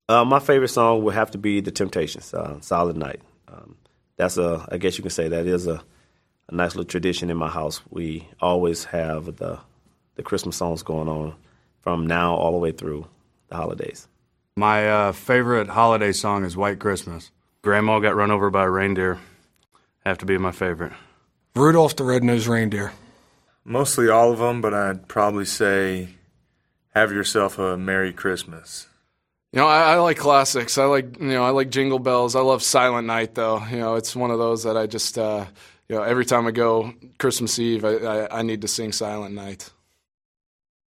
My favorite song would have to be The Temptations, "Silent Night." I guess you can say that is a nice little tradition in my house. We always have the Christmas songs going on from now all the way through the holidays. My favorite holiday song is White Christmas. Grandma Got Run Over by a Reindeer. Have to be my favorite. Rudolph the Red-Nosed Reindeer. Mostly all of them, but I'd probably say Have Yourself a Merry Christmas. I like classics. I like Jingle Bells. I love Silent Night, though. It's one of those that I just, every time I go Christmas Eve, I need to sing Silent Night.